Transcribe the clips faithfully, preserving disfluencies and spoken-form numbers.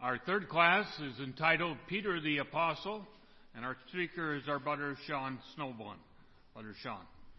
Our third class is entitled Peter the Apostle, and our speaker is our brother Sean Snowbone. Brother Sean.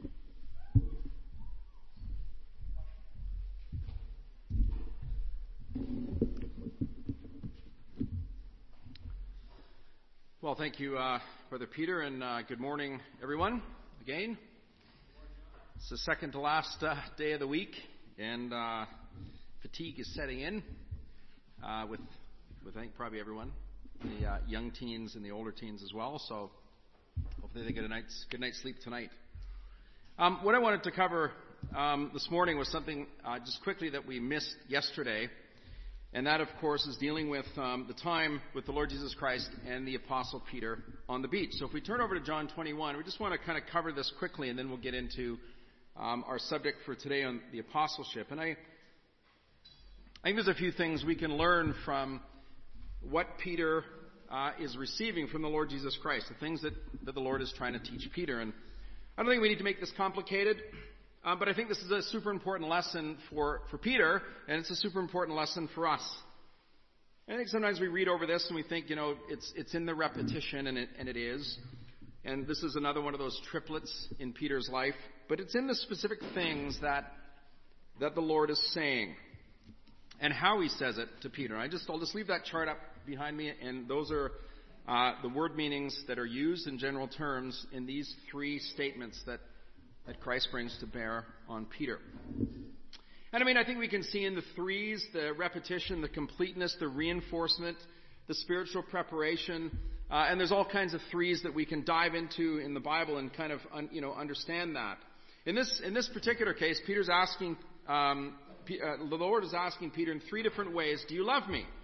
Well, thank you, uh, Brother Peter, and uh, good morning, everyone, again. It's the second to last uh, day of the week, and uh, fatigue is setting in uh, with, with, I think, probably everyone, the uh, young teens and the older teens as well, so hopefully they get a night's, good night's sleep tonight. Um, what I wanted to cover um, this morning was something uh, just quickly that we missed yesterday, and that, of course, is dealing with um, the time with the Lord Jesus Christ and the Apostle Peter on the beach. So if we turn over to John twenty-one, we just want to kind of cover this quickly, and then we'll get into um, our subject for today on the apostleship. And I, I think there's a few things we can learn from what Peter uh, is receiving from the Lord Jesus Christ, the things that, that the Lord is trying to teach Peter. And I don't think we need to make this complicated. Um, but I think this is a super important lesson for, for Peter, and it's a super important lesson for us. I think sometimes we read over this and we think, you know, it's it's in the repetition, and it, and it is. And this is another one of those triplets in Peter's life. But it's in the specific things that that the Lord is saying and how he says it to Peter. I just, I'll just leave that chart up behind me, and those are uh, the word meanings that are used in general terms in these three statements that that Christ brings to bear on Peter. And I mean, I think we can see in the threes, the repetition, the completeness, the reinforcement, the spiritual preparation, uh, and there's all kinds of threes that we can dive into in the Bible and kind of, un, you know, understand that. In this, in this particular case, Peter's asking, um, P- uh, the Lord is asking Peter in three different ways, do you love me?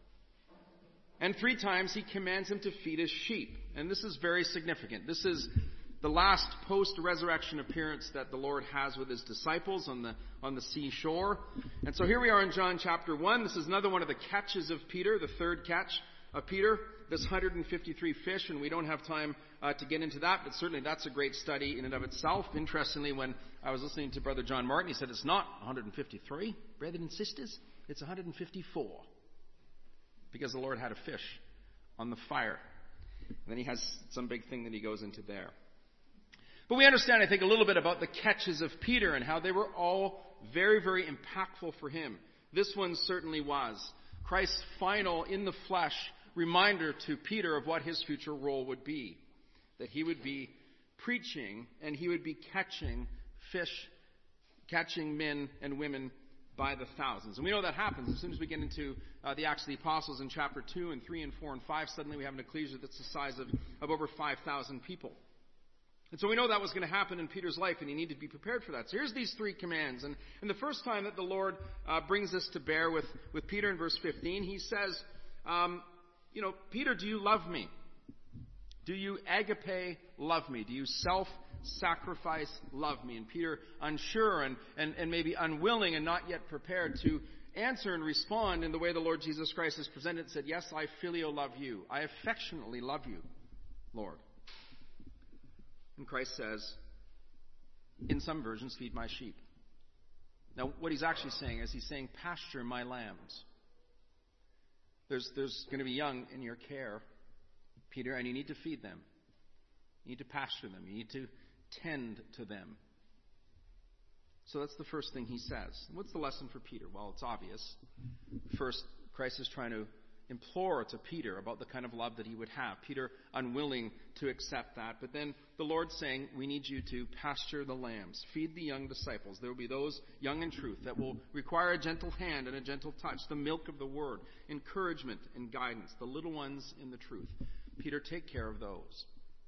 And three times he commands him to feed his sheep. And this is very significant. This is the last post-resurrection appearance that the Lord has with his disciples on the on the seashore. And so here we are in John chapter one. This is another one of the catches of Peter, the third catch of Peter. This one hundred fifty-three fish, and we don't have time uh, to get into that, but certainly that's a great study in and of itself. Interestingly, when I was listening to Brother John Martin, he said it's not one hundred fifty-three, brethren and sisters, it's one hundred fifty-four. Because the Lord had a fish on the fire. And then he has some big thing that he goes into there. But we understand, I think, a little bit about the catches of Peter and how they were all very, very impactful for him. This one certainly was. Christ's final, in the flesh, reminder to Peter of what his future role would be. That he would be preaching and he would be catching fish, catching men and women by the thousands. And we know that happens. As soon as we get into uh, the Acts of the Apostles in chapter two and three and four and five, suddenly we have an ecclesia that's the size of, of over five thousand people. And so we know that was going to happen in Peter's life, and he needed to be prepared for that. So here's these three commands. And, and the first time that the Lord uh, brings this to bear with, with Peter in verse fifteen, he says, um, you know, Peter, do you love me? Do you agape love me? Do you self-sacrifice love me? And Peter, unsure and, and, and maybe unwilling and not yet prepared to answer and respond in the way the Lord Jesus Christ has presented, said, yes, I filio love you. I affectionately love you, Lord. And Christ says, in some versions, feed my sheep. Now, what he's actually saying is he's saying, pasture my lambs. There's, there's going to be young in your care, Peter, and you need to feed them. You need to pasture them. You need to tend to them. So that's the first thing he says. What's the lesson for Peter? Well, it's obvious. First, Christ is trying to implore to Peter about the kind of love that he would have. Peter unwilling to accept that. But then the Lord saying, we need you to pasture the lambs. Feed the young disciples. There will be those young in truth that will require a gentle hand and a gentle touch. The milk of the word. Encouragement and guidance. The little ones in the truth. Peter, take care of those.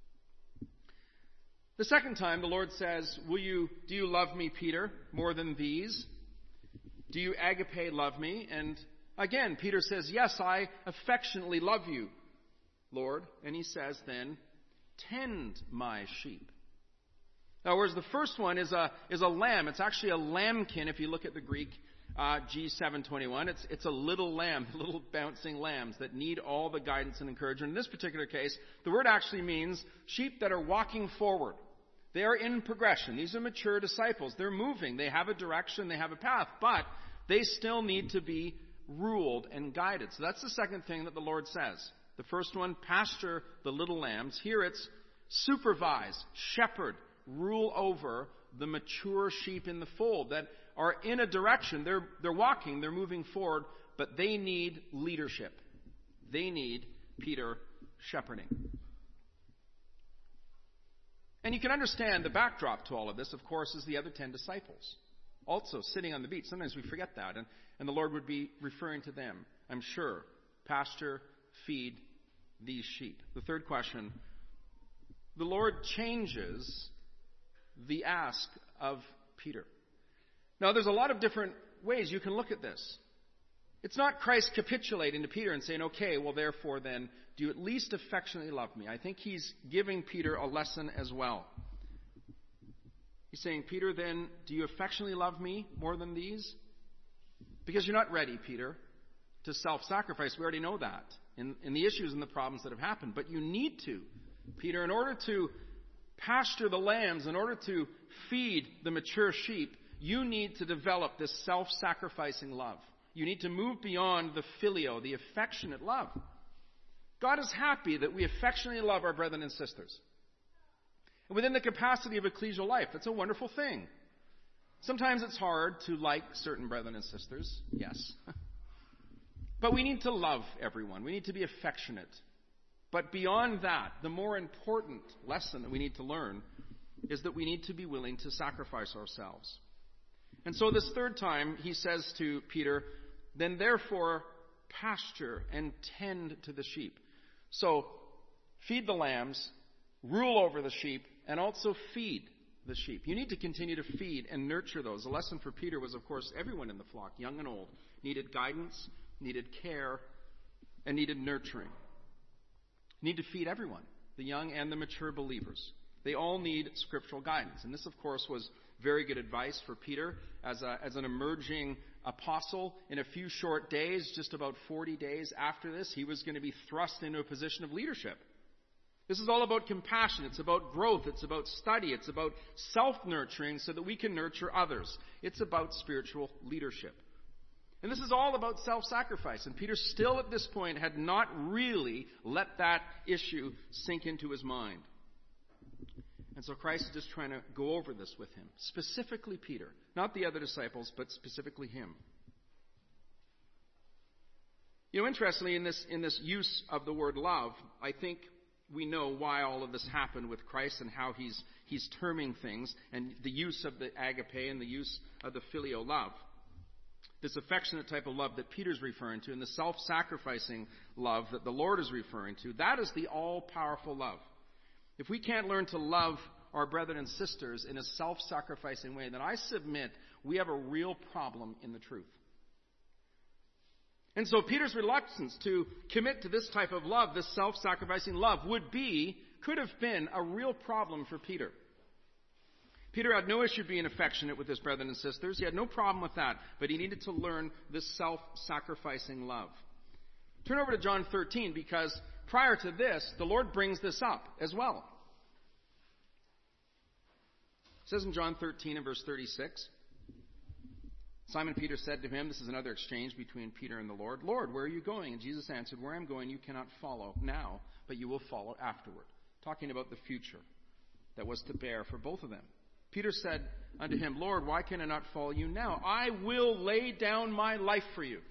The second time the Lord says, will you, do you love me, Peter, more than these? Do you agape love me? And again, Peter says, yes, I affectionately love you, Lord. And he says then, tend my sheep. Now, whereas the first one is a is a lamb. It's actually a lambkin if you look at the Greek uh, G seven twenty-one. It's, it's a little lamb, little bouncing lambs that need all the guidance and encouragement. In this particular case, the word actually means sheep that are walking forward. They are in progression. These are mature disciples. They're moving. They have a direction. They have a path. But they still need to be ruled and guided. So that's the second thing that the Lord says. The first one, pasture the little lambs. Here it's supervise, shepherd, rule over the mature sheep in the fold that are in a direction. They're, they're walking, they're moving forward, but they need leadership. They need Peter shepherding. And you can understand the backdrop to all of this, of course, is the other ten disciples. Also sitting on the beach. Sometimes we forget that. And, and the Lord would be referring to them, I'm sure. Pasture, feed these sheep. The third question, the Lord changes the ask of Peter. Now, there's a lot of different ways you can look at this. It's not Christ capitulating to Peter and saying, okay, well, therefore then, do you at least affectionately love me? I think he's giving Peter a lesson as well. He's saying, Peter, then, do you affectionately love me more than these? Because you're not ready, Peter, to self-sacrifice. We already know that in, in the issues and the problems that have happened. But you need to, Peter, in order to pasture the lambs, in order to feed the mature sheep, you need to develop this self-sacrificing love. You need to move beyond the filio, the affectionate love. God is happy that we affectionately love our brethren and sisters. And within the capacity of ecclesial life, that's a wonderful thing. Sometimes it's hard to like certain brethren and sisters, yes. But we need to love everyone. We need to be affectionate. But beyond that, the more important lesson that we need to learn is that we need to be willing to sacrifice ourselves. And so this third time, he says to Peter, then therefore pasture and tend to the sheep. So feed the lambs, rule over the sheep, and also feed the sheep. You need to continue to feed and nurture those. The lesson for Peter was, of course, everyone in the flock, young and old, needed guidance, needed care, and needed nurturing. You need to feed everyone, the young and the mature believers. They all need scriptural guidance. And this, of course, was very good advice for Peter as, a, as an emerging apostle. In a few short days, just about forty days after this, he was going to be thrust into a position of leadership. This is all about compassion. It's about growth. It's about study. It's about self-nurturing so that we can nurture others. It's about spiritual leadership. And this is all about self-sacrifice. And Peter still at this point had not really let that issue sink into his mind. And so Christ is just trying to go over this with him. Specifically Peter. Not the other disciples, but specifically him. You know, interestingly, in this, in this use of the word love, I think we know why all of this happened with Christ and how he's, he's terming things, and the use of the agape and the use of the filial love. This affectionate type of love that Peter's referring to, and the self-sacrificing love that the Lord is referring to, that is the all-powerful love. If we can't learn to love our brethren and sisters in a self-sacrificing way, then I submit we have a real problem in the truth. And so Peter's reluctance to commit to this type of love, this self-sacrificing love, would be, could have been a real problem for Peter. Peter had no issue being affectionate with his brethren and sisters. He had no problem with that, but he needed to learn this self-sacrificing love. Turn over to John thirteen, because prior to this, the Lord brings this up as well. It says in John thirteen and verse thirty-six, Simon Peter said to him, this is another exchange between Peter and the Lord, Lord, where are you going? And Jesus answered, where I'm going you cannot follow now, but you will follow afterward. Talking about the future that was to bear for both of them. Peter said unto him, Lord, why can I not follow you now? I will lay down my life for you.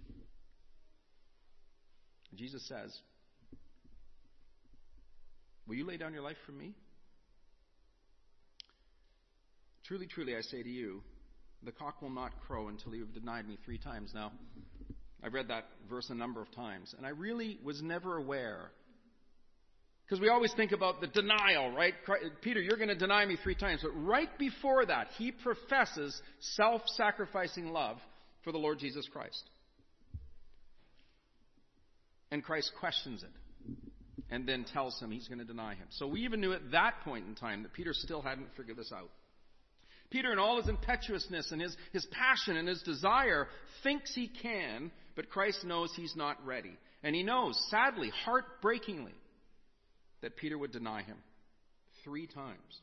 And Jesus says, will you lay down your life for me? Truly, truly, I say to you, the cock will not crow until you have denied me three times. Now, I've read that verse a number of times, and I really was never aware. Because we always think about the denial, right? Peter, you're going to deny me three times. But right before that, he professes self-sacrificing love for the Lord Jesus Christ. And Christ questions it and then tells him he's going to deny him. So we even knew at that point in time that Peter still hadn't figured this out. Peter, in all his impetuousness and his, his passion and his desire, thinks he can, but Christ knows he's not ready. And he knows, sadly, heartbreakingly, that Peter would deny him three times.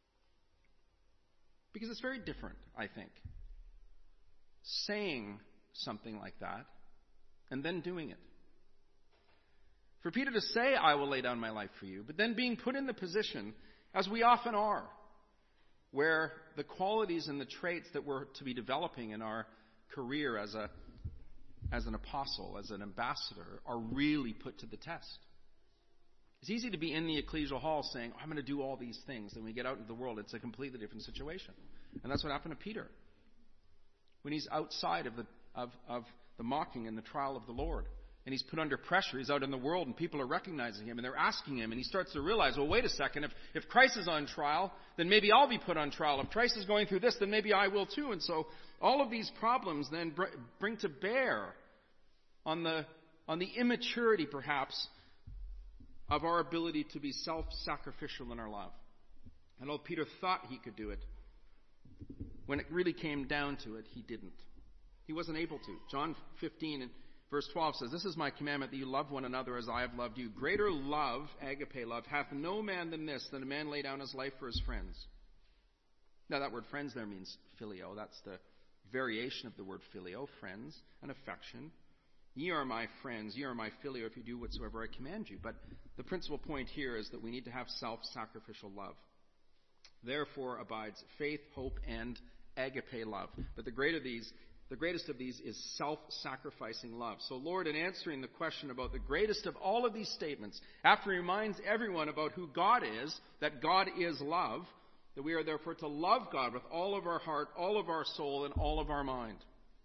Because it's very different, I think, saying something like that and then doing it. For Peter to say, I will lay down my life for you, but then being put in the position, as we often are, where the qualities and the traits that we're to be developing in our career as a as an apostle, as an ambassador, are really put to the test. It's easy to be in the ecclesial hall saying, oh, I'm going to do all these things. Then when we get out into the world, it's a completely different situation. And that's what happened to Peter. When he's outside of the of, of the mocking and the trial of the Lord, and he's put under pressure, he's out in the world, and people are recognizing him, and they're asking him, and he starts to realize, well, wait a second, if, if Christ is on trial, then maybe I'll be put on trial. If Christ is going through this, then maybe I will too. And so all of these problems then br- bring to bear on the on the immaturity, perhaps, of our ability to be self-sacrificial in our love. And old Peter thought he could do it. When it really came down to it, he didn't. He wasn't able to. John fifteen and verse twelve says, this is my commandment, that you love one another as I have loved you. Greater love, agape love, hath no man than this, that a man lay down his life for his friends. Now that word friends there means phileo. That's the variation of the word phileo, friends, and affection. Ye are my friends, ye are my phileo, if you do whatsoever I command you. But the principal point here is that we need to have self-sacrificial love. Therefore abides faith, hope, and agape love. But the greater these, the greatest of these is self-sacrificing love. So Lord, in answering the question about the greatest of all of these statements, after he reminds everyone about who God is, that God is love, that we are therefore to love God with all of our heart, all of our soul, and all of our mind.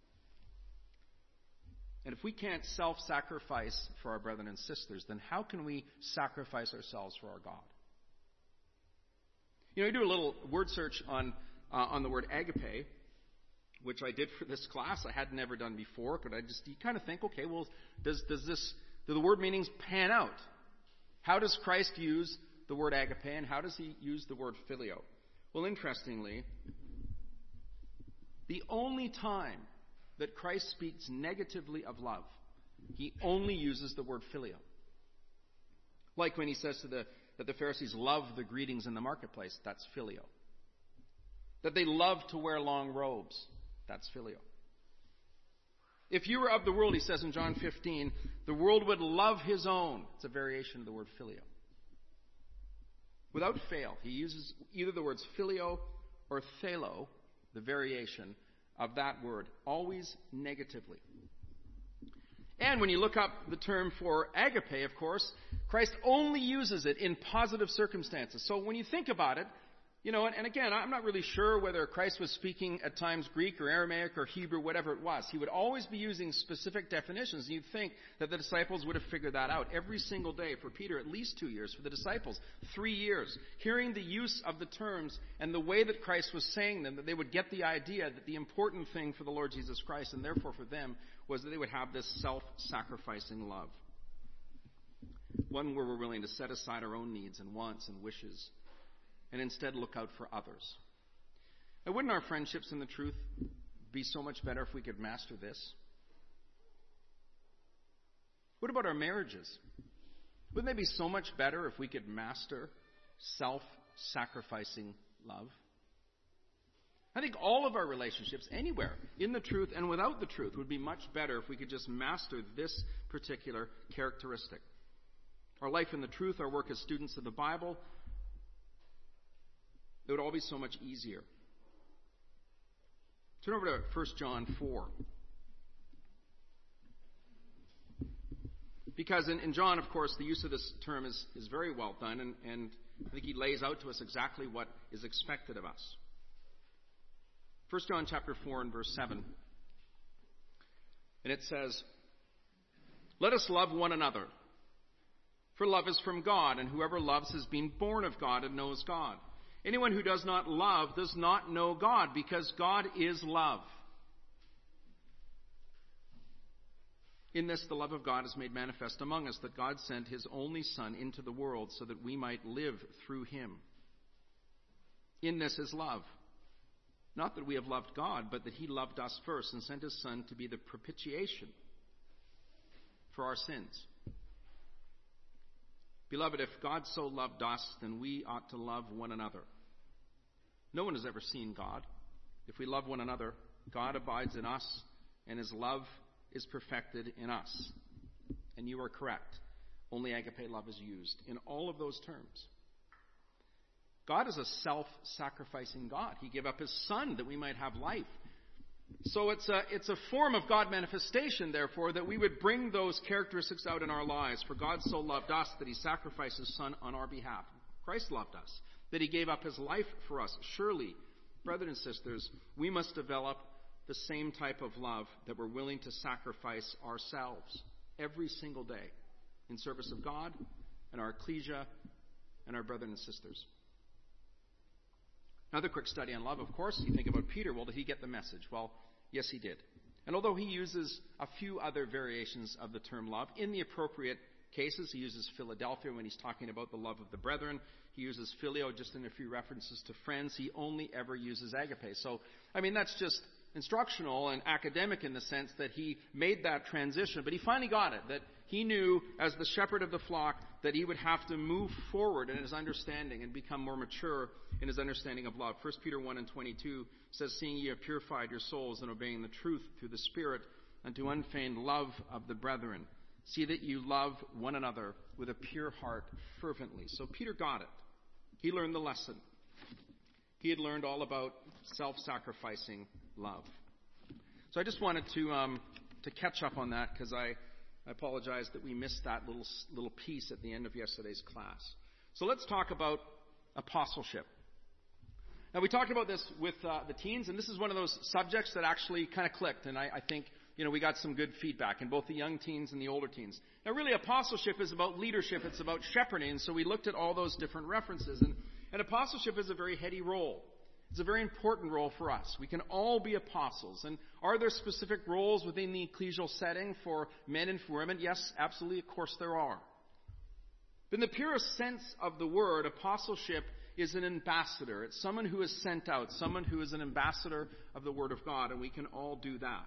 And if we can't self-sacrifice for our brethren and sisters, then how can we sacrifice ourselves for our God? You know, you do a little word search on uh, on the word agape, which I did for this class. I had never done before. Could I just you kind of think, okay, well, does does this do the word meanings pan out? How does Christ use the word agape, and how does he use the word phileo? Well, interestingly, the only time that Christ speaks negatively of love, he only uses the word phileo. Like when he says to the that the Pharisees love the greetings in the marketplace, that's phileo. That they love to wear long robes, that's phileo. If you were of the world, he says in John fifteen, the world would love his own. It's a variation of the word phileo. Without fail, he uses either the words phileo or thelo, the variation of that word, always negatively. And when you look up the term for agape, of course, Christ only uses it in positive circumstances. So when you think about it, you know, and, and again, I'm not really sure whether Christ was speaking at times Greek or Aramaic or Hebrew, whatever it was. He would always be using specific definitions. And you'd think that the disciples would have figured that out every single day. For Peter, at least two years. For the disciples, three years. Hearing the use of the terms and the way that Christ was saying them, that they would get the idea that the important thing for the Lord Jesus Christ, and therefore for them, was that they would have this self-sacrificing love. One where we're willing to set aside our own needs and wants and wishes and instead look out for others. Now, wouldn't our friendships in the truth be so much better if we could master this? What about our marriages? Wouldn't they be so much better if we could master self-sacrificing love? I think all of our relationships, anywhere, in the truth and without the truth, would be much better if we could just master this particular characteristic. Our life in the truth, our work as students of the Bible, it would all be so much easier. Turn over to First John four. Because in, in John, of course, the use of this term is, is very well done, and, and I think he lays out to us exactly what is expected of us. First John chapter four and verse seven. And it says, let us love one another, for love is from God, and whoever loves has been born of God and knows God. Anyone who does not love does not know God, because God is love. In this, the love of God is made manifest among us, that God sent his only Son into the world so that we might live through him. In this is love. Not that we have loved God, but that he loved us first and sent his Son to be the propitiation for our sins. Beloved, if God so loved us, then we ought to love one another. No one has ever seen God. If we love one another, God abides in us, and his love is perfected in us. And you are correct. Only agape love is used in all of those terms. God is a self-sacrificing God. He gave up his Son that we might have life. So it's a, it's a form of God manifestation, therefore, that we would bring those characteristics out in our lives. For God so loved us that he sacrificed his Son on our behalf. Christ loved us, that he gave up his life for us. Surely, brothers and sisters, we must develop the same type of love that we're willing to sacrifice ourselves every single day in service of God and our ecclesia and our brothers and sisters. Another quick study on love, of course. You think about Peter. Well, did he get the message? Well, yes, he did. And although he uses a few other variations of the term love, in the appropriate cases, he uses Philadelphia when he's talking about the love of the brethren. He uses phileo just in a few references to friends. He only ever uses agape. So, I mean, that's just instructional and academic in the sense that he made that transition. But he finally got it, that he knew as the shepherd of the flock that he would have to move forward in his understanding and become more mature in his understanding of love. First Peter one and twenty-two says, seeing ye have purified your souls in obeying the truth through the Spirit unto unfeigned love of the brethren. See that you love one another with a pure heart fervently. So Peter got it. He learned the lesson. He had learned all about self-sacrificing love. So I just wanted to um, to catch up on that because I, I apologize that we missed that little little piece at the end of yesterday's class. So let's talk about apostleship. Now we talked about this with uh, the teens, and this is one of those subjects that actually kind of clicked, and I, I think you know we got some good feedback in both the young teens and the older teens. Now really apostleship is about leadership, it's about shepherding, so we looked at all those different references, and, and apostleship is a very heady role. It's a very important role for us. We can all be apostles. And are there specific roles within the ecclesial setting for men and for women? Yes, absolutely. Of course there are. But in the purest sense of the word, apostleship is an ambassador. It's someone who is sent out, someone who is an ambassador of the Word of God, and we can all do that.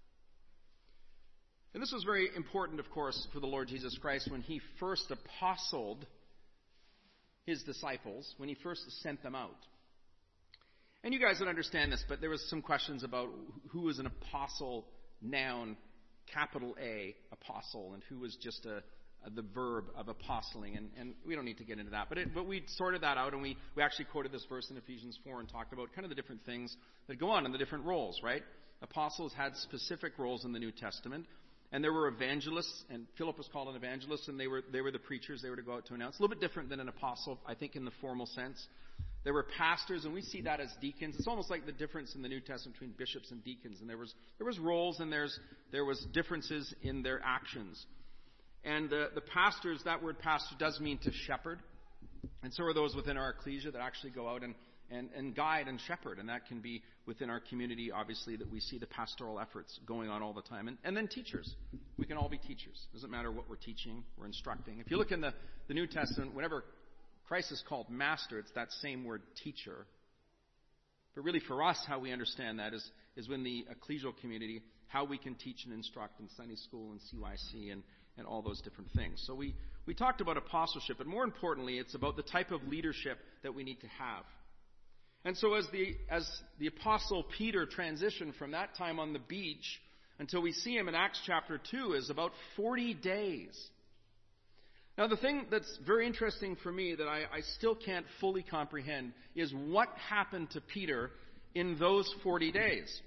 And this was very important, of course, for the Lord Jesus Christ when he first apostled his disciples, when he first sent them out. And you guys would understand this, but there was some questions about who was an apostle, noun, capital A, apostle, and who was just a, a the verb of apostling. And, and we don't need to get into that. But, it, but we sorted that out, and we, we actually quoted this verse in Ephesians four and talked about kind of the different things that go on in the different roles, right? Apostles had specific roles in the New Testament. And there were evangelists, and Philip was called an evangelist, and they were they were the preachers. They were to go out to announce. A little bit different than an apostle, I think, in the formal sense. There were pastors, and we see that as deacons. It's almost like the difference in the New Testament between bishops and deacons. And there was there was roles, and there's there was differences in their actions. And the, the pastors, that word pastor does mean to shepherd. And so are those within our ecclesia that actually go out and, and, and guide and shepherd. And that can be within our community, obviously, that we see the pastoral efforts going on all the time. And, and then teachers. We can all be teachers. It doesn't matter what we're teaching, we're instructing. If you look in the, the New Testament, whenever Christ is called master, it's that same word teacher. But really for us, how we understand that is, is when the ecclesial community, how we can teach and instruct in Sunday school and C Y C and, and all those different things. So we, we talked about apostleship, but more importantly, it's about the type of leadership that we need to have. And so as the, as the apostle Peter transitioned from that time on the beach until we see him in Acts chapter two is about forty days. Now, the thing that's very interesting for me that I, I still can't fully comprehend is what happened to Peter in those forty days.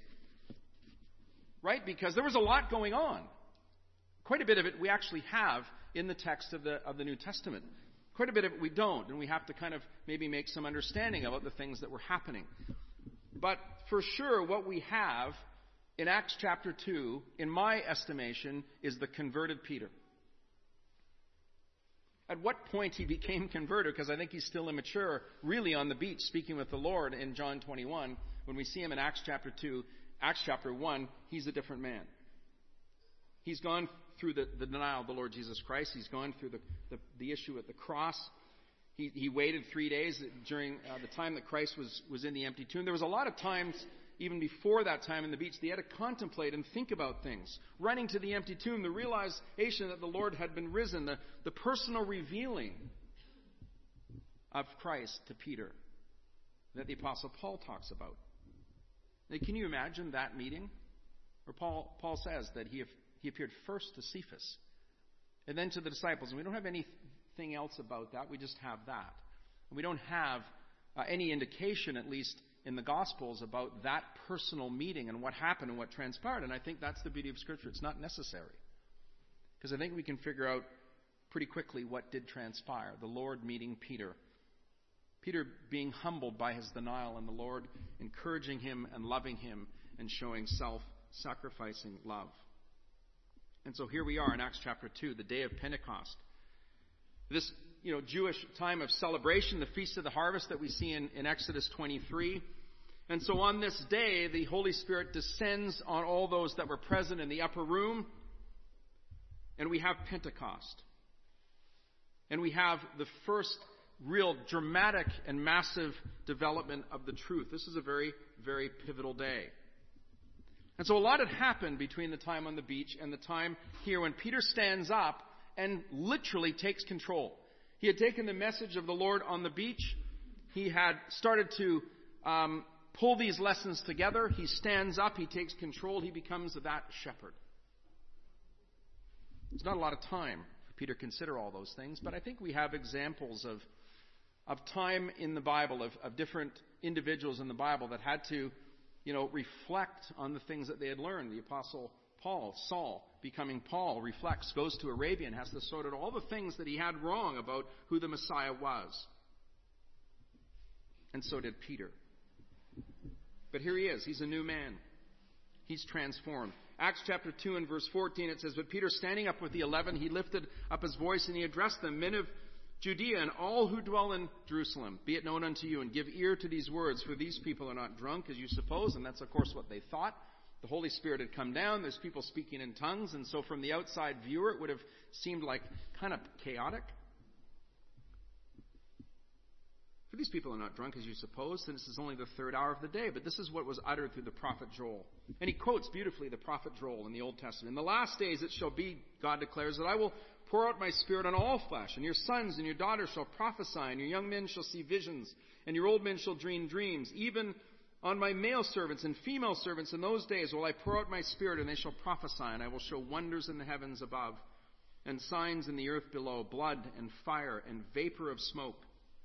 Right? Because there was a lot going on. Quite a bit of it we actually have in the text of the of the New Testament. Quite a bit of it we don't, and we have to kind of maybe make some understanding about the things that were happening. But for sure, what we have in Acts chapter two, in my estimation, is the converted Peter. At what point he became converted, because I think he's still immature, really on the beach speaking with the Lord in John twenty-one. When we see him in Acts chapter two, Acts chapter one, he's a different man. He's gone through the, the denial of the Lord Jesus Christ. He's gone through the, the, the issue at the cross. He, he waited three days during uh, the time that Christ was, was in the empty tomb. There was a lot of times, even before that time in the beach, they had to contemplate and think about things. Running to the empty tomb, the realization that the Lord had been risen, the, the personal revealing of Christ to Peter that the Apostle Paul talks about. Now, can you imagine that meeting? Or Paul, Paul says that he, he appeared first to Cephas and then to the disciples. And we don't have anything else about that. We just have that. And we don't have uh, any indication, at least in the Gospels, about that personal meeting and what happened and what transpired. And I think that's the beauty of Scripture. It's not necessary. Because I think we can figure out pretty quickly what did transpire. The Lord meeting Peter. Peter being humbled by his denial, and the Lord encouraging him and loving him and showing self-sacrificing love. And so here we are in Acts chapter two, the day of Pentecost. This, you know, Jewish time of celebration, the Feast of the Harvest that we see in, in Exodus twenty-three. And so on this day, the Holy Spirit descends on all those that were present in the upper room, and we have Pentecost. And we have the first real dramatic and massive development of the truth. This is a very, very pivotal day. And so a lot had happened between the time on the beach and the time here when Peter stands up and literally takes control. He had taken the message of the Lord on the beach. He had started to um, pull these lessons together. He stands up. He takes control. He becomes that shepherd. There's not a lot of time for Peter to consider all those things, but I think we have examples of of time in the Bible, of, of different individuals in the Bible that had to, you know, reflect on the things that they had learned. The Apostle Paul, Saul, becoming Paul, reflects, goes to Arabia and has to sort out all the things that he had wrong about who the Messiah was. And so did Peter. But here he is. He's a new man. He's transformed. Acts chapter two and verse fourteen, it says, "But Peter, standing up with the eleven, he lifted up his voice and he addressed them, 'Men of Judea and all who dwell in Jerusalem, be it known unto you, and give ear to these words, for these people are not drunk, as you suppose.'" And that's, of course, what they thought. The Holy Spirit had come down. There's people speaking in tongues. And so from the outside viewer, it would have seemed like kind of chaotic. "For these people are not drunk, as you suppose, and this is only the third hour of the day." But this is what was uttered through the prophet Joel. And he quotes beautifully the prophet Joel in the Old Testament. "In the last days it shall be, God declares, that I will pour out my Spirit on all flesh, and your sons and your daughters shall prophesy, and your young men shall see visions, and your old men shall dream dreams. Even on my male servants and female servants in those days will I pour out my Spirit, and they shall prophesy, and I will show wonders in the heavens above, and signs in the earth below, blood and fire and vapor of smoke.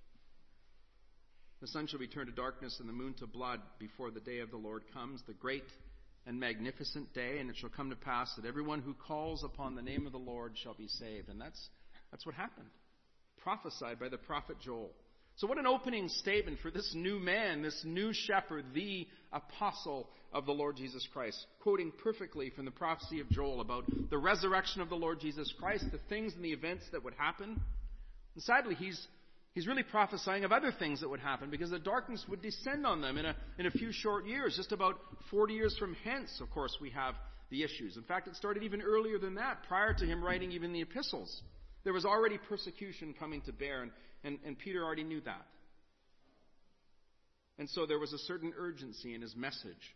The sun shall be turned to darkness and the moon to blood before the day of the Lord comes, the great and magnificent day. And it shall come to pass that everyone who calls upon the name of the Lord shall be saved." And that's that's what happened. Prophesied by the prophet Joel. So what an opening statement for this new man, this new shepherd, the apostle of the Lord Jesus Christ. Quoting perfectly from the prophecy of Joel about the resurrection of the Lord Jesus Christ, the things and the events that would happen. And sadly, he's He's really prophesying of other things that would happen, because the darkness would descend on them in a, in a few short years. Just about forty years from hence, of course, we have the issues. In fact, it started even earlier than that, prior to him writing even the epistles. There was already persecution coming to bear, and, and, and Peter already knew that. And so there was a certain urgency in his message.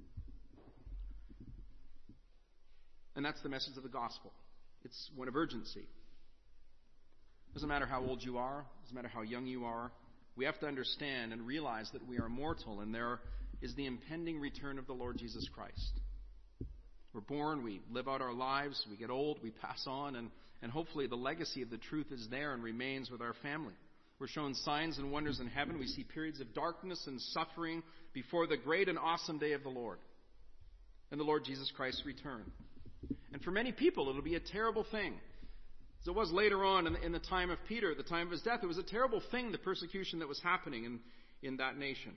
And that's the message of the gospel. It's one of urgency. Doesn't matter how old you are, doesn't matter how young you are, we have to understand and realize that we are mortal, and there is the impending return of the Lord Jesus Christ. We're born, we live out our lives, we get old, we pass on, and, and hopefully the legacy of the truth is there and remains with our family. We're shown signs and wonders in heaven. We see periods of darkness and suffering before the great and awesome day of the Lord and the Lord Jesus Christ's return. And for many people, it'll be a terrible thing. As it was later on in the, in the time of Peter, at the time of his death, it was a terrible thing, the persecution that was happening in, in that nation.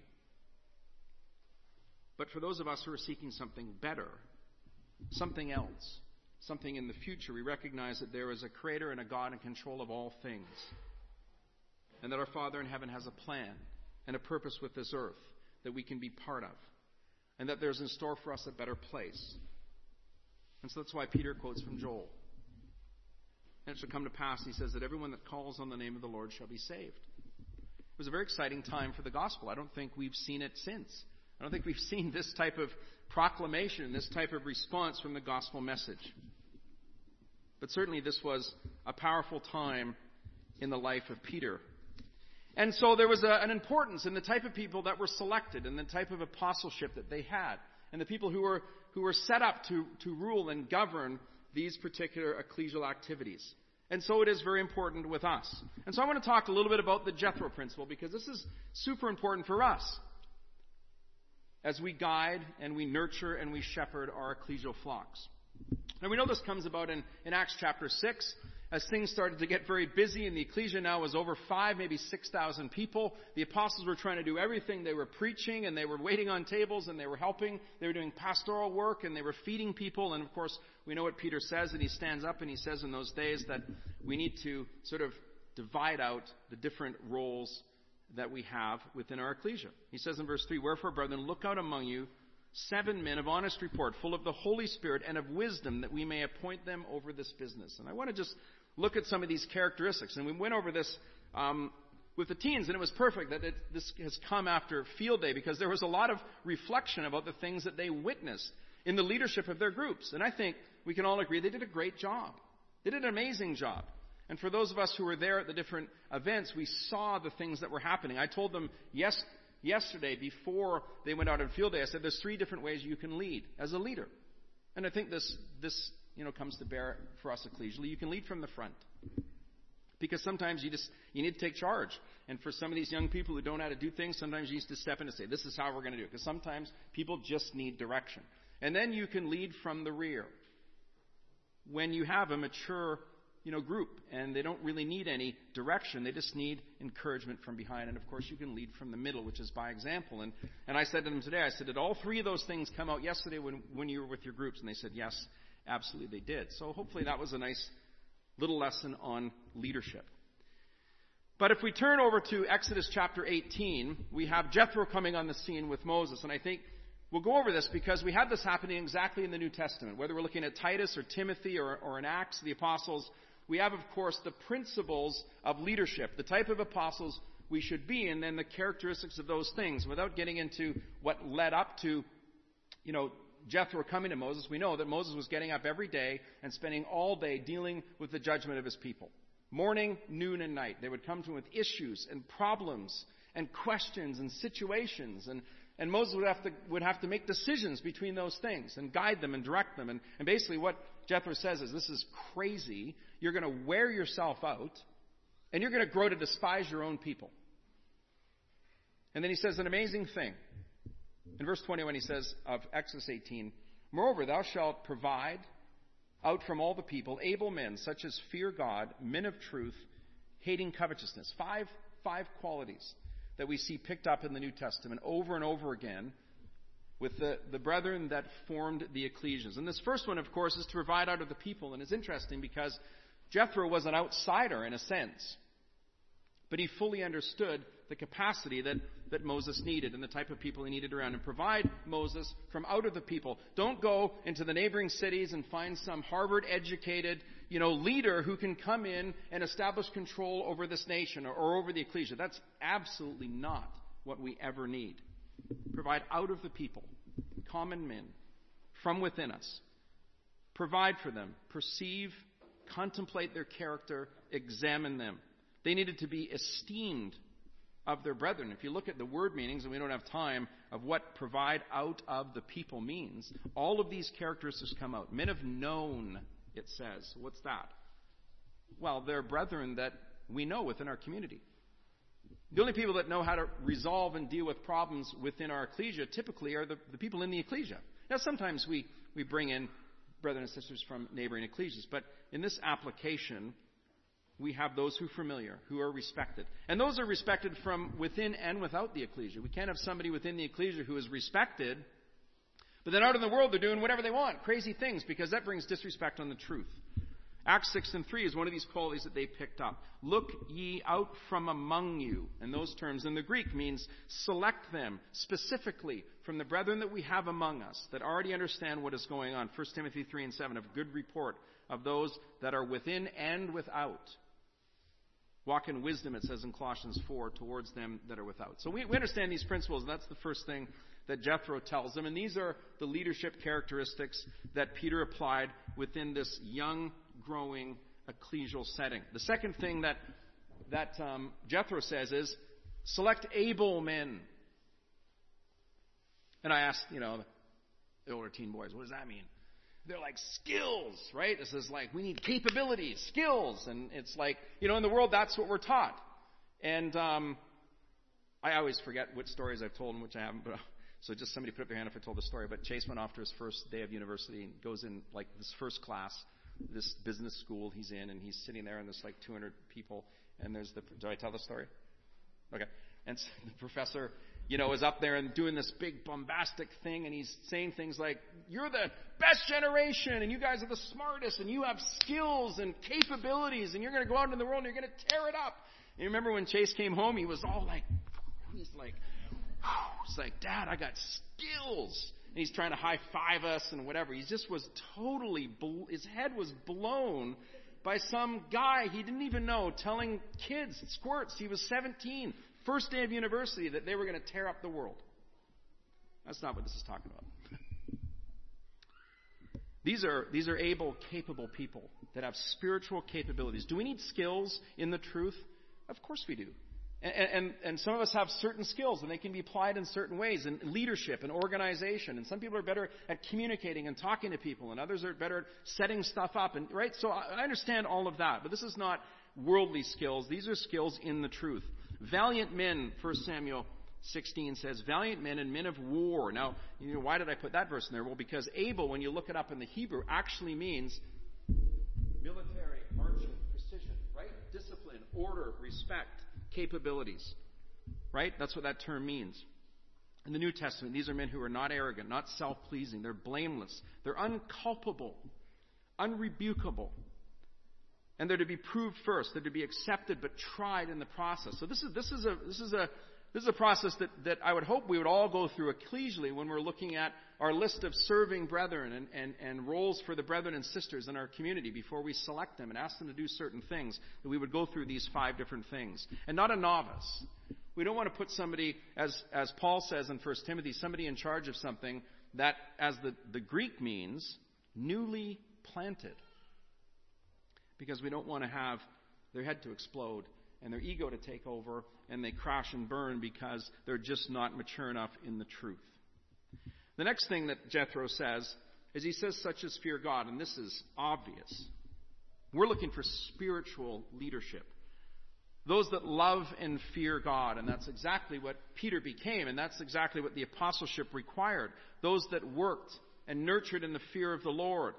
But for those of us who are seeking something better, something else, something in the future, we recognize that there is a Creator and a God in control of all things. And that our Father in heaven has a plan and a purpose with this earth that we can be part of. And that there's in store for us a better place. And so that's why Peter quotes from Joel. "And it shall come to pass," he says, "that everyone that calls on the name of the Lord shall be saved." It was a very exciting time for the gospel. I don't think we've seen it since. I don't think we've seen this type of proclamation, this type of response from the gospel message. But certainly this was a powerful time in the life of Peter. And so there was a, an importance in the type of people that were selected and the type of apostleship that they had. And the people who were who were set up to, to rule and govern these particular ecclesial activities. And so it is very important with us. And so I want to talk a little bit about the Jethro principle, because this is super important for us as we guide and we nurture and we shepherd our ecclesial flocks. Now we know this comes about in, in Acts chapter six, as things started to get very busy, and the ecclesia now was over five, maybe six thousand people. The apostles were trying to do everything. They were preaching, and they were waiting on tables, and they were helping. They were doing pastoral work, and they were feeding people. And of course, we know what Peter says, and he stands up and he says in those days that we need to sort of divide out the different roles that we have within our ecclesia. He says in verse three, "Wherefore, brethren, look out among you seven men of honest report, full of the Holy Spirit and of wisdom, that we may appoint them over this business." And I want to just look at some of these characteristics. And we went over this um, with the teens, and it was perfect that it, this has come after field day, because there was a lot of reflection about the things that they witnessed in the leadership of their groups. And I think we can all agree they did a great job. They did an amazing job. And for those of us who were there at the different events, we saw the things that were happening. I told them yes, yesterday, before they went out on field day, I said there's three different ways you can lead as a leader. And I think this this you know comes to bear for us ecclesially. You can lead from the front, because sometimes you just you need to take charge. And for some of these young people who don't know how to do things, sometimes you need to step in and say, this is how we're going to do it. Because sometimes people just need direction. And then you can lead from the rear, when you have a mature you know, group, and they don't really need any direction. They just need encouragement from behind. And of course, you can lead from the middle, which is by example. And and I said to them today, I said, did all three of those things come out yesterday when, when you were with your groups? And they said, yes, absolutely they did. So hopefully that was a nice little lesson on leadership. But if we turn over to Exodus chapter eighteen, we have Jethro coming on the scene with Moses. And I think we'll go over this because we had this happening exactly in the New Testament. Whether we're looking at Titus or Timothy or, or in Acts, the apostles, we have, of course, the principles of leadership, the type of apostles we should be, and then the characteristics of those things. Without getting into what led up to, you know, Jethro coming to Moses, we know that Moses was getting up every day and spending all day dealing with the judgment of his people. Morning, noon, and night. They would come to him with issues and problems and questions and situations, and And Moses would have to would have to make decisions between those things and guide them and direct them. And, and basically what Jethro says is, this is crazy. You're going to wear yourself out, and you're going to grow to despise your own people. And then he says an amazing thing. In verse twenty-one, he says of Exodus eighteen, "Moreover, thou shalt provide out from all the people able men, such as fear God, men of truth, hating covetousness." Five, five qualities that we see picked up in the New Testament over and over again with the, the brethren that formed the ecclesias. And this first one, of course, is to provide out of the people. And it's interesting because Jethro was an outsider in a sense, but he fully understood the capacity that, that Moses needed and the type of people he needed around him. Provide Moses from out of the people. Don't go into the neighboring cities and find some Harvard-educated, you know, leader who can come in and establish control over this nation or, or over the ecclesia. That's absolutely not what we ever need. Provide out of the people, common men, from within us. Provide for them. Perceive, contemplate their character, examine them. They needed to be esteemed of their brethren. If you look at the word meanings, and we don't have time, of what provide out of the people means, all of these characteristics come out. Men of known, it says. What's that? Well, they're brethren that we know within our community. The only people that know how to resolve and deal with problems within our ecclesia typically are the, the people in the ecclesia. Now, sometimes we, we bring in brethren and sisters from neighboring ecclesias, but in this application, we have those who are familiar, who are respected. And those are respected from within and without the ecclesia. We can't have somebody within the ecclesia who is respected, but then out in the world they're doing whatever they want, crazy things, because that brings disrespect on the truth. Acts six and three is one of these qualities that they picked up. Look ye out from among you. And those terms in the Greek means select them specifically from the brethren that we have among us that already understand what is going on. First Timothy three and seven, of good report of those that are within and without. Walk in wisdom, it says in Colossians four, towards them that are without. So we, we understand these principles, and that's the first thing that Jethro tells them. And these are the leadership characteristics that Peter applied within this young, growing ecclesial setting. The second thing that, that um, Jethro says is, select able men. And I asked, you know, The older teen boys, what does that mean? They're like, skills, right? This is like, we need capabilities, skills. And it's like, you know, in the world, that's what we're taught. And um, I always forget which stories I've told and which I haven't. But so just somebody put up their hand if I told the story. But Chase went off to his first day of university and goes in like this first class, this business school he's in, and he's sitting there and there's like two hundred people. And there's the, do I tell the story? Okay. And so the professor, you know, is up there and doing this big bombastic thing, and he's saying things like, you're the best generation, and you guys are the smartest, and you have skills and capabilities, and you're going to go out in the world and you're going to tear it up. And you remember when Chase came home, he was all like, he's like, it's like, Dad, I got skills. And he's trying to high-five us and whatever. He just was totally, his head was blown by some guy he didn't even know telling kids, squirts, he was seventeen, first day of university, that they were going to tear up the world. That's not what this is talking about. These are, these are able, capable people that have spiritual capabilities. Do we need skills in the truth? Of course we do. And, and, and some of us have certain skills, and they can be applied in certain ways, in leadership and organization. And some people are better at communicating and talking to people, and others are better at setting stuff up. And right, so I understand all of that, but this is not worldly skills. These are skills in the truth. Valiant men, First Samuel sixteen says, valiant men and men of war. Now, you know, why did I put that verse in there? Well, because able, when you look it up in the Hebrew, actually means military, marching, precision, right? Discipline, order, respect, capabilities, right? That's what that term means. In the New Testament, these are men who are not arrogant, not self-pleasing. They're blameless. They're unculpable, unrebukable. And they're to be proved first. They're to be accepted but tried in the process. So this is this is a this is a this is a process that, that I would hope we would all go through ecclesially when we're looking at our list of serving brethren and, and, and roles for the brethren and sisters in our community before we select them and ask them to do certain things, that we would go through these five different things. And not a novice. We don't want to put somebody, as as Paul says in First Timothy, somebody in charge of something that, as the, the Greek means, newly planted. Because we don't want to have their head to explode and their ego to take over and they crash and burn because they're just not mature enough in the truth. The next thing that Jethro says is he says, such as fear God, and this is obvious. We're looking for spiritual leadership. Those that love and fear God, and that's exactly what Peter became, and that's exactly what the apostleship required. Those that worked and nurtured in the fear of the Lord,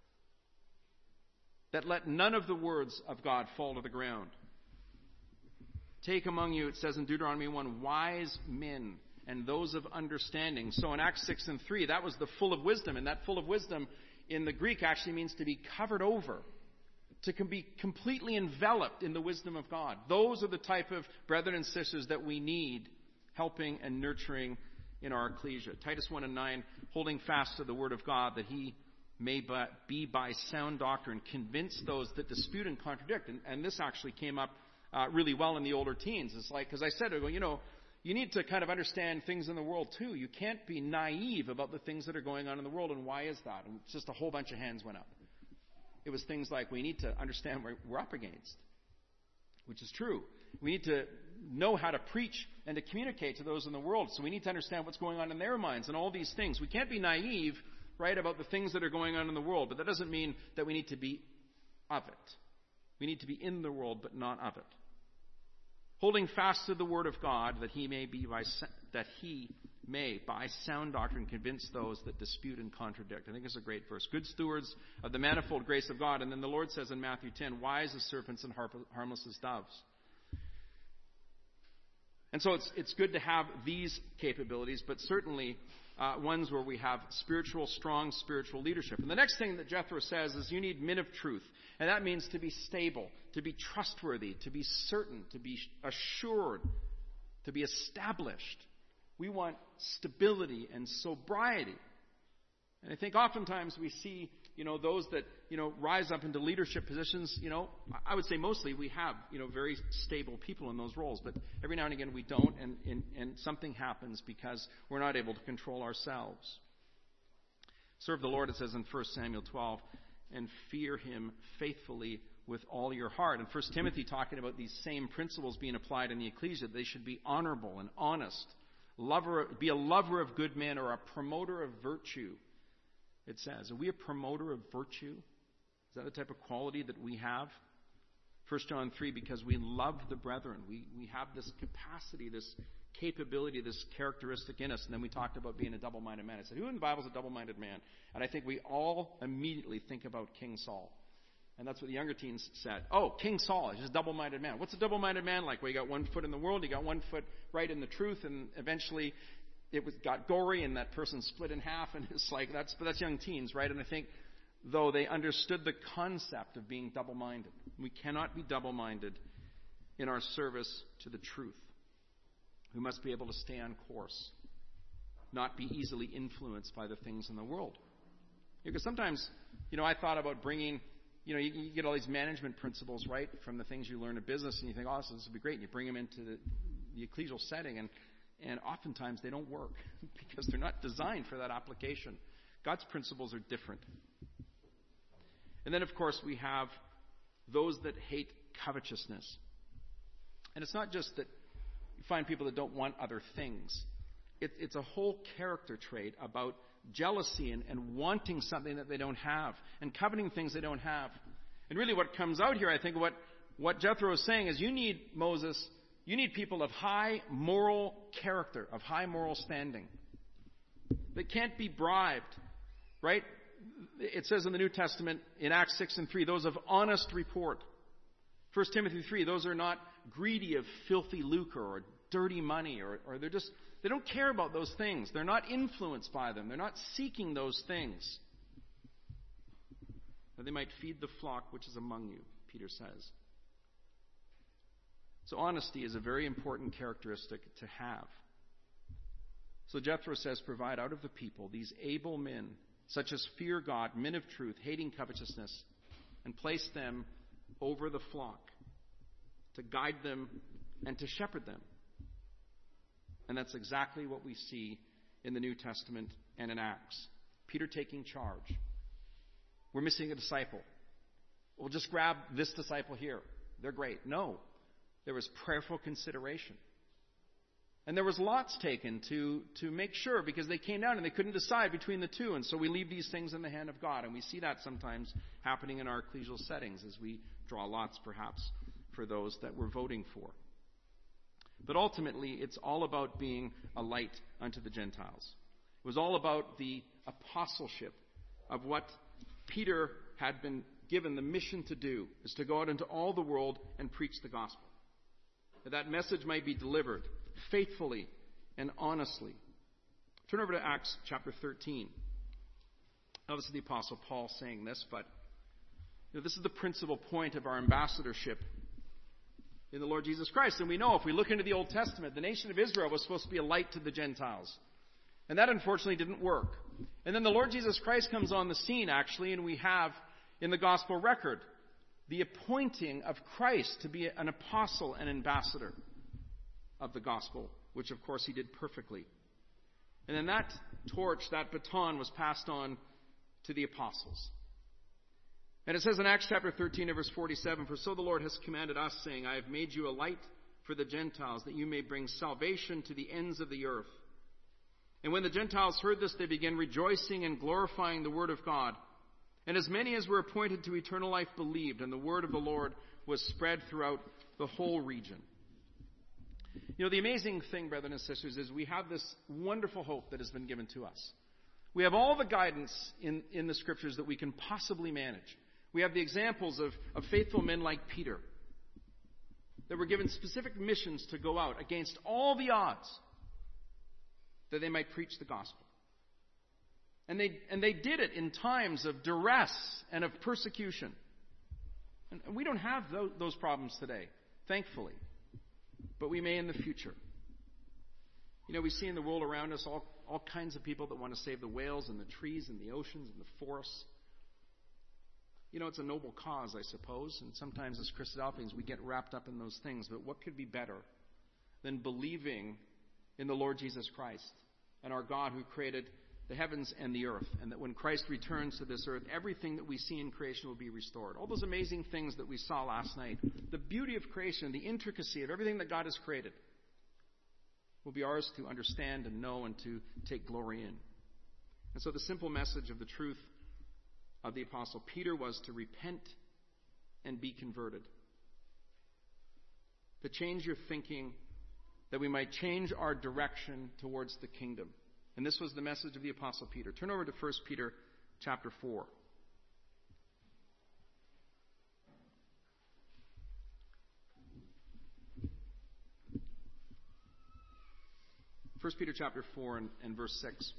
that let none of the words of God fall to the ground. Take among you, it says in Deuteronomy one, wise men and those of understanding. So in Acts six and three, that was the full of wisdom. And that full of wisdom in the Greek actually means to be covered over, to be completely enveloped in the wisdom of God. Those are the type of brethren and sisters that we need helping and nurturing in our ecclesia. Titus one and nine, holding fast to the word of God, that he may be by sound doctrine convince those that dispute and contradict. And, and this actually came up uh, really well in the older teens. It's like, because I said, you know, you need to kind of understand things in the world too. You can't be naive about the things that are going on in the world. And why is that? And just a whole bunch of hands went up. It was things like, we need to understand what we're up against, which is true. We need to know how to preach and to communicate to those in the world. So we need to understand what's going on in their minds and all these things. We can't be naive, right, about the things that are going on in the world. But that doesn't mean that we need to be of it. We need to be in the world, but not of it. Holding fast to the word of God, that he may be by that he may by sound doctrine convince those that dispute and contradict. I think it's a great verse. Good stewards of the manifold grace of God. And then the Lord says in Matthew ten, wise as serpents and harmless as doves. And so it's it's good to have these capabilities, but certainly uh, ones where we have spiritual, strong spiritual leadership. And the next thing that Jethro says is you need men of truth. And that means to be stable, to be trustworthy, to be certain, to be assured, to be established. We want stability and sobriety. And I think oftentimes we see, you know, those that, you know, rise up into leadership positions, you know, I would say mostly we have, you know, very stable people in those roles. But every now and again we don't, and, and, and something happens because we're not able to control ourselves. Serve the Lord, it says in First Samuel twelve, and fear him faithfully with all your heart. And First Timothy talking about these same principles being applied in the ecclesia. They should be honorable and honest. Lover, be a lover of good men or a promoter of virtue. it says. Are we a promoter of virtue? Is that the type of quality that we have? First John three, because we love the brethren. We, we have this capacity, this capability, this characteristic in us. And then we talked about being a double-minded man. I said, who in the Bible is a double-minded man? And I think we all immediately think about King Saul. And that's what the younger teens said. Oh, King Saul is just a double-minded man. What's a double-minded man like? Well, you got one foot in the world, you got one foot right in the truth, and eventually it was, got gory, and that person split in half, and it's like, that's, but that's young teens, right? And I think, though they understood the concept of being double-minded, we cannot be double-minded in our service to the truth. We must be able to stay on course, not be easily influenced by the things in the world. Because sometimes, you know, I thought about bringing, you know, you, you get all these management principles, right, from the things you learn in business, and you think, oh, this would be great, and you bring them into the, the ecclesial setting, and, and oftentimes they don't work because they're not designed for that application. God's principles are different. And then, of course, we have those that hate covetousness. And it's not just that you find people that don't want other things. It, it's a whole character trait about jealousy and, and wanting something that they don't have, and coveting things they don't have. And really what comes out here, I think, what, what Jethro is saying is you need, Moses, you need people of high moral character, of high moral standing. They can't be bribed, right? It says in the New Testament, in Acts six and three, those of honest report. First Timothy three, those are not greedy of filthy lucre or dirty money, or, or they're just, they don't care about those things. They're not influenced by them. They're not seeking those things. That they might feed the flock which is among you, Peter says. So honesty is a very important characteristic to have. So Jethro says, provide out of the people these able men, such as fear God, men of truth, hating covetousness, and place them over the flock to guide them and to shepherd them. And that's exactly what we see in the New Testament and in Acts. Peter taking charge. We're missing a disciple. We'll just grab this disciple here. They're great. No. There was prayerful consideration. And there was lots taken to, to make sure, because they came down and they couldn't decide between the two. And so we leave these things in the hand of God. And we see that sometimes happening in our ecclesial settings as we draw lots, perhaps, for those that we're voting for. But ultimately, it's all about being a light unto the Gentiles. It was all about the apostleship of what Peter had been given the mission to do, is to go out into all the world and preach the gospel. That that message might be delivered faithfully and honestly. Turn over to Acts chapter thirteen. Now, this is the Apostle Paul saying this, but you know, this is the principal point of our ambassadorship in the Lord Jesus Christ. And we know, if we look into the Old Testament, the nation of Israel was supposed to be a light to the Gentiles. And that unfortunately didn't work. And then the Lord Jesus Christ comes on the scene, actually, and we have in the gospel record the appointing of Christ to be an apostle and ambassador of the gospel, which of course he did perfectly. And then that torch, that baton, was passed on to the apostles. And it says in Acts chapter thirteen, verse forty-seven, for so the Lord has commanded us, saying, I have made you a light for the Gentiles, that you may bring salvation to the ends of the earth. And when the Gentiles heard this, they began rejoicing and glorifying the word of God. And as many as were appointed to eternal life believed, and the word of the Lord was spread throughout the whole region. You know, the amazing thing, brothers and sisters, is we have this wonderful hope that has been given to us. We have all the guidance in, in the Scriptures that we can possibly manage. We have the examples of, of faithful men like Peter that were given specific missions to go out against all the odds that they might preach the gospel. And they, and they did it in times of duress and of persecution. And we don't have those, those problems today, thankfully. But we may in the future. You know, we see in the world around us all, all kinds of people that want to save the whales and the trees and the oceans and the forests. You know, it's a noble cause, I suppose. And sometimes as Christadelphians, we get wrapped up in those things. But what could be better than believing in the Lord Jesus Christ and our God who created the heavens and the earth, and that when Christ returns to this earth, everything that we see in creation will be restored. All those amazing things that we saw last night, the beauty of creation, the intricacy of everything that God has created, will be ours to understand and know and to take glory in. And so the simple message of the truth of the Apostle Peter was to repent and be converted. To change your thinking, that we might change our direction towards the kingdom. And this was the message of the Apostle Peter. Turn over to First Peter chapter four. First Peter chapter four and, and verse six.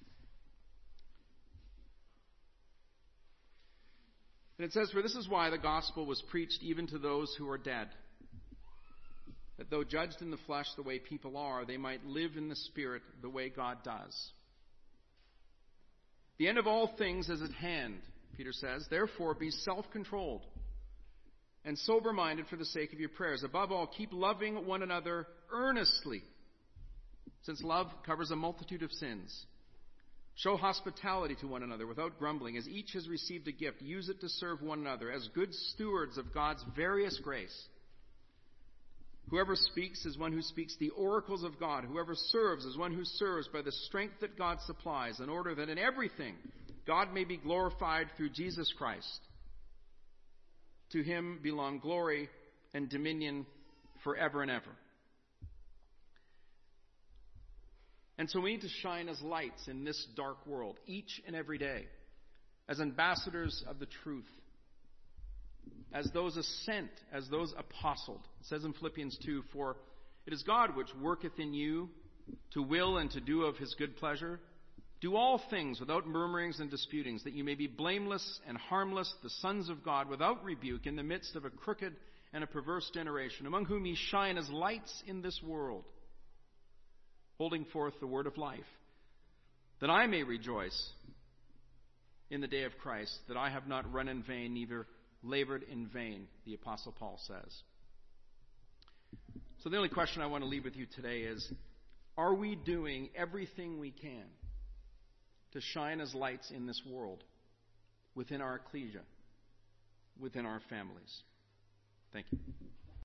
And it says, "For this is why the gospel was preached even to those who are dead, that though judged in the flesh the way people are, they might live in the Spirit the way God does. The end of all things is at hand," Peter says. "Therefore be self-controlled and sober-minded for the sake of your prayers. Above all, keep loving one another earnestly, since love covers a multitude of sins. Show hospitality to one another without grumbling. As each has received a gift, use it to serve one another as good stewards of God's various grace. Whoever speaks is one who speaks the oracles of God. Whoever serves is one who serves by the strength that God supplies, in order that in everything God may be glorified through Jesus Christ. To him belong glory and dominion forever and ever." And so we need to shine as lights in this dark world, each and every day, as ambassadors of the truth, as those sent, as those apostled. It says in Philippians two, "For it is God which worketh in you to will and to do of his good pleasure. Do all things without murmurings and disputings, that you may be blameless and harmless, the sons of God, without rebuke, in the midst of a crooked and a perverse generation, among whom ye shine as lights in this world, holding forth the word of life, that I may rejoice in the day of Christ, that I have not run in vain, neither labored in vain," the Apostle Paul says. So the only question I want to leave with you today is, are we doing everything we can to shine as lights in this world, within our ecclesia, within our families? Thank you.